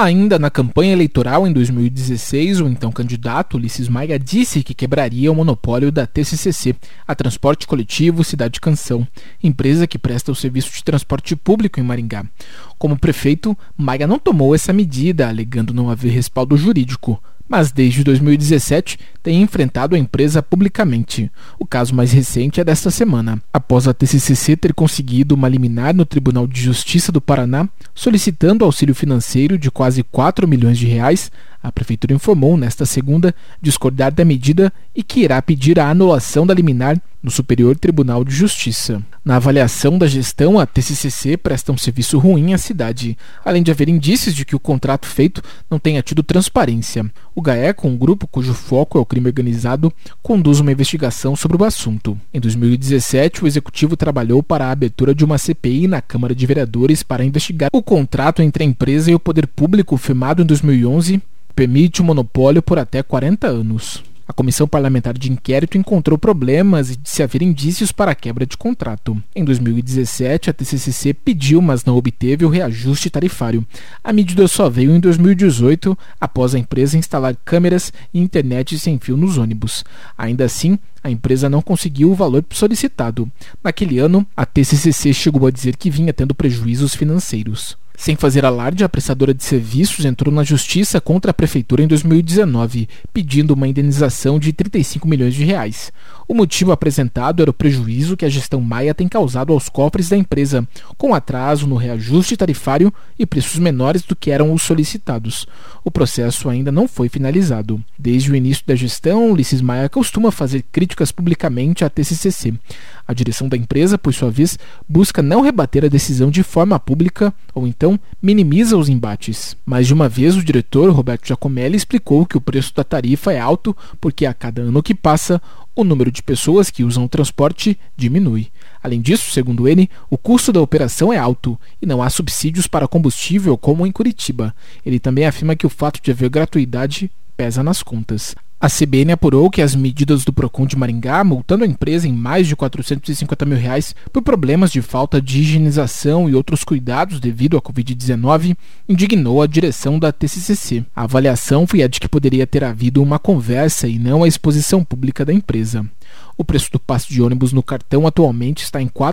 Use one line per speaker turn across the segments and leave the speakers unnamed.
Ainda na campanha eleitoral em 2016, o então candidato Ulisses Maia disse que quebraria o monopólio da TCCC, a Transporte Coletivo Cidade Canção, empresa que presta o serviço de transporte público em Maringá. Como prefeito, Maia não tomou essa medida, alegando não haver respaldo jurídico, mas desde 2017 tem enfrentado a empresa publicamente. O caso mais recente é desta semana, após a TCCC ter conseguido uma liminar no Tribunal de Justiça do Paraná, solicitando auxílio financeiro de quase 4 milhões de reais. A Prefeitura informou nesta segunda discordar da medida e que irá pedir a anulação da liminar no Superior Tribunal de Justiça. Na avaliação da gestão, a TCCC presta um serviço ruim à cidade, além de haver indícios de que o contrato feito não tenha tido transparência. O GAECO, um grupo cujo foco é o crime organizado, conduz uma investigação sobre o assunto. Em 2017, o Executivo trabalhou para a abertura de uma CPI na Câmara de Vereadores para investigar o contrato entre a empresa e o poder público firmado em 2011, permite o monopólio por até 40 anos. A Comissão Parlamentar de Inquérito encontrou problemas e disse haver indícios para a quebra de contrato. Em 2017, a TCCC pediu, mas não obteve o reajuste tarifário. A medida só veio em 2018, após a empresa instalar câmeras e internet sem fio nos ônibus. Ainda assim, a empresa não conseguiu o valor solicitado. Naquele ano, a TCCC chegou a dizer que vinha tendo prejuízos financeiros. Sem fazer alarde, a prestadora de serviços entrou na justiça contra a prefeitura em 2019, pedindo uma indenização de 35 milhões de reais. O motivo apresentado era o prejuízo que a gestão Maia tem causado aos cofres da empresa, com atraso no reajuste tarifário e preços menores do que eram os solicitados. O processo ainda não foi finalizado. Desde o início da gestão, Ulisses Maia costuma fazer críticas publicamente à TCCC. A direção da empresa, por sua vez, busca não rebater a decisão de forma pública ou então minimiza os embates. Mais de uma vez, o diretor Roberto Giacomelli explicou que o preço da tarifa é alto porque a cada ano que passa, o número de pessoas que usam o transporte diminui. Além disso, segundo ele, o custo da operação é alto e não há subsídios para combustível como em Curitiba. Ele também afirma que o fato de haver gratuidade pesa nas contas. A CBN apurou que as medidas do Procon de Maringá, multando a empresa em mais de 450 mil reais por problemas de falta de higienização e outros cuidados devido à Covid-19, indignou a direção da TCCC. A avaliação foi a de que poderia ter havido uma conversa e não a exposição pública da empresa. O preço do passe de ônibus no cartão atualmente está em R$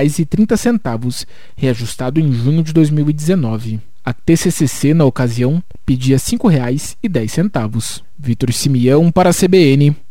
4,30, reajustado em junho de 2019. A TCCC, na ocasião, pedia R$ 5,10. Vitor Simeão para a CBN.